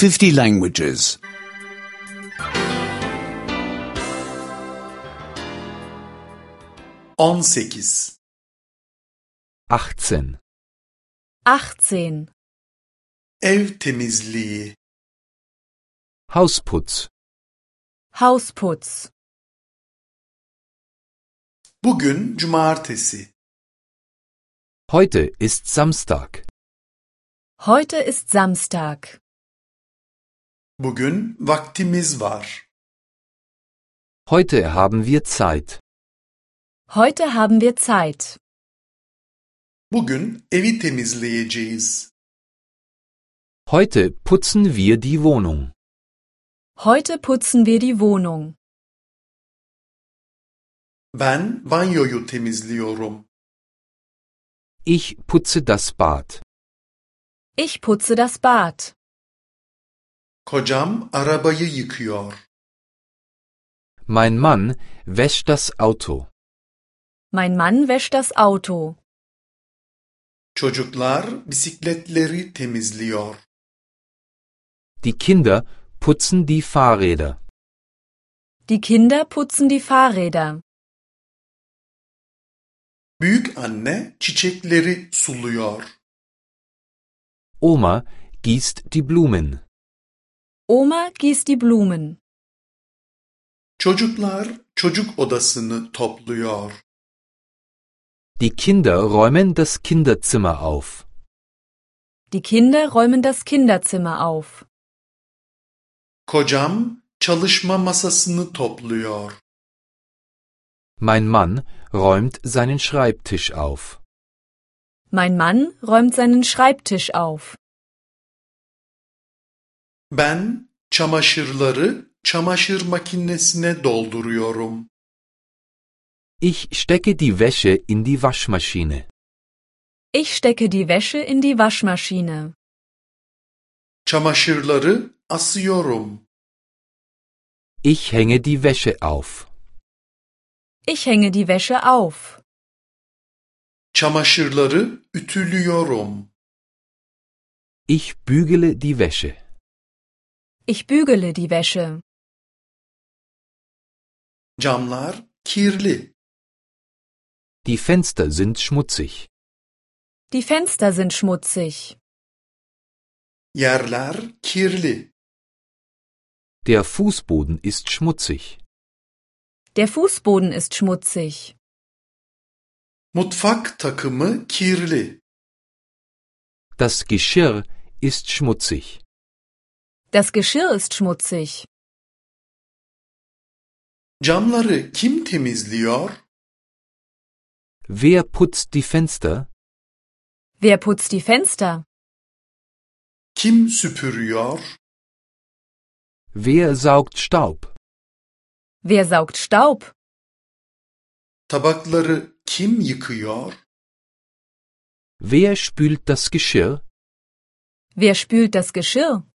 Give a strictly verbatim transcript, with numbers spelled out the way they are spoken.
fifty languages. on sekiz achtzehn. achtzehn. Ev temizliği, Hausputz. Hausputz. bugün cumartesi. Heute ist Samstag. Heute ist Samstag. Bugün vaktimiz var. Heute haben wir Zeit. Heute haben wir Zeit. Bugün evi temizleyeceğiz. Heute putzen wir die Wohnung. Heute putzen wir die Wohnung. Ben banyoyu temizliyorum. Ich putze das Bad. Ich putze das Bad. Kocam arabayı yıkıyor. Mein Mann wäscht das Auto. Mein Mann wäscht das Auto. Çocuklar bisikletleri temizliyor. Die Kinder putzen die Fahrräder. Die Kinder putzen die Fahrräder. Büyük anne çiçekleri suluyor. Oma gießt die Blumen. Oma gießt die Blumen. Çocuklar çocuk odasını topluyor. Die Kinder räumen das Kinderzimmer auf. Die Kinder räumen das Kinderzimmer auf. Kocam çalışma masasını topluyor. Mein Mann räumt seinen Schreibtisch auf. Mein Mann räumt seinen Schreibtisch auf. Ben çamaşırları çamaşır makinesine dolduruyorum. Ich stecke die Wäsche in die Waschmaschine. Ich stecke die Wäsche in die Waschmaschine. Çamaşırları asıyorum. Ich hänge die Wäsche auf. Ich hänge die Wäsche auf. Çamaşırları ütülüyorum. Ich bügele die Wäsche. Ich bügele die Wäsche. Camlar kirli. Die Fenster sind schmutzig. Die Fenster sind schmutzig. Yerler kirli. Der Fußboden ist schmutzig. Der Fußboden ist schmutzig. Mutfak takımı kirli. Das Geschirr ist schmutzig. Das Geschirr ist schmutzig. Camları kim temizliyor? Wer putzt die Fenster? Wer putzt die Fenster? Kim süpürüyor? Wer saugt Staub? Wer saugt Staub? Tabakları kim yıkıyor? Wer spült das Geschirr? Wer spült das Geschirr?